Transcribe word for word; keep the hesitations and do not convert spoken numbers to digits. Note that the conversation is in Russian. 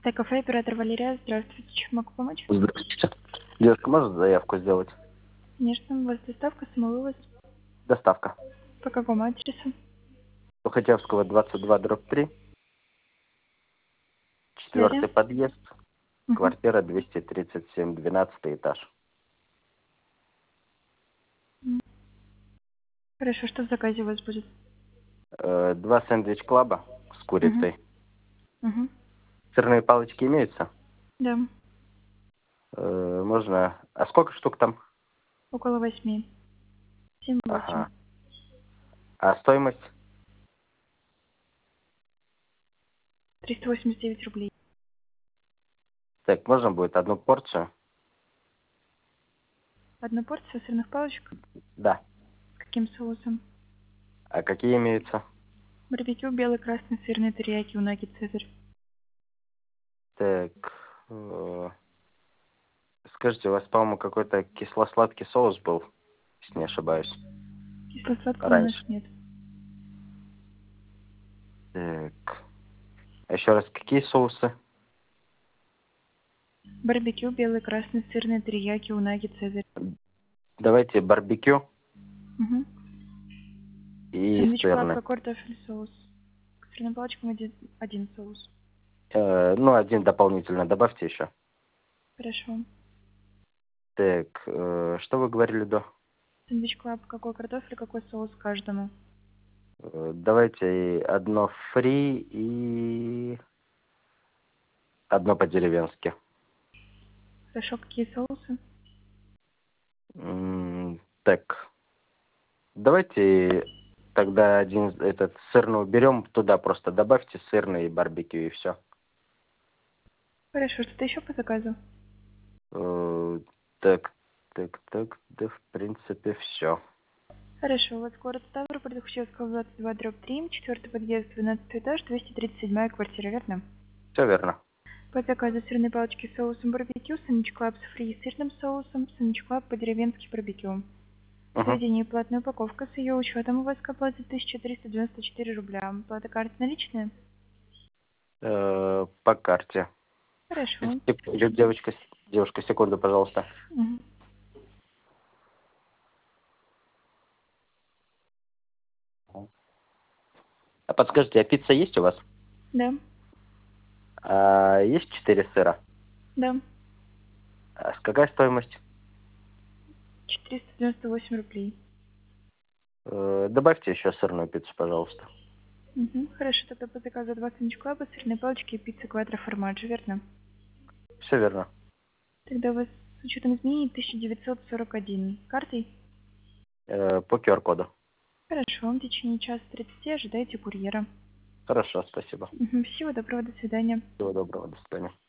Так, кафе, оператор Валерия, здравствуйте, чем могу помочь? Здравствуйте. Девушка, может заявку сделать? Конечно, у вас доставка, самовывоз. Доставка. По какому адресу? Сухотевского, двадцать два, дробь три. Далее. Четвертый подъезд. Угу. Квартира двести тридцать семь, двенадцатый этаж. Хорошо, что в заказе у вас будет? Э, Два сэндвич-клаба с Угу. курицей. Угу. Сырные палочки имеются? Да, Э, Можно... А сколько штук там? около восьми. Семь-восемь. Ага. А стоимость? Триста восемьдесят девять рублей. Так, можно будет одну порцию? Одну порцию сырных палочек. Да. С каким соусом? А какие имеются? Барбекю, белый, красный, сырный, терияки, унаги, цезарь. Так... э, Скажите, у вас, по-моему, какой-то кисло-сладкий соус был, если не ошибаюсь, Кисло-сладкого у нас раньше. нет. Так. А еще раз, какие соусы? Барбекю, белый, красный, сырный, терияки, унаги, цезарь. Давайте барбекю Угу. и Сэндвич клаб, сырный. какой картофель соус? К сырным палочкам один, один соус. Э, ну, один дополнительно добавьте еще. Хорошо. Так, э, что вы говорили до? Сэндвич клаб, какой картофель, какой соус каждому? Э, давайте одно фри и одно по-деревенски. Хорошо, какие соусы? М, так, давайте тогда один этот сырный уберем, туда просто добавьте сырный и барбекю и все. Хорошо, что-то еще по заказу? Э, так, так, так, да, в принципе, все. Хорошо, у вас город Ставрополь, Тухачевского, двадцать два, дробь три, четвертый подъезд, двенадцатый этаж, двести тридцать седьмая квартира, верно? Все верно. По заказу сырные палочки с соусом барбекю, сэндвич клаб с фри и сырным соусом, сэндвич клаб по-деревенски барбекю. Угу. Сведения и платная упаковка с ее учетом у вас к оплате тысяча триста девяносто четыре рубля. Плата карты наличная? Э, по карте. Хорошо. Сек- Девочка, девушка, секунду, пожалуйста. Мгм. А подскажите, а пицца есть у вас? Да, А есть четыре сыра? да. А с какая стоимость? четыреста девяносто восемь рублей. Э, добавьте еще сырную пиццу, пожалуйста. Угу. Хорошо, тогда по заказу два сэндвич клаба, сырные палочки и пицца квадро формаджо, верно? Все верно. Тогда у вас с учетом изменений тысяча девятьсот сорок один. Картой? Э, по ку ар коду. Хорошо, в течение часа тридцати ожидайте курьера. Хорошо, спасибо. Мгм. Всего доброго, до свидания. Всего доброго, до свидания.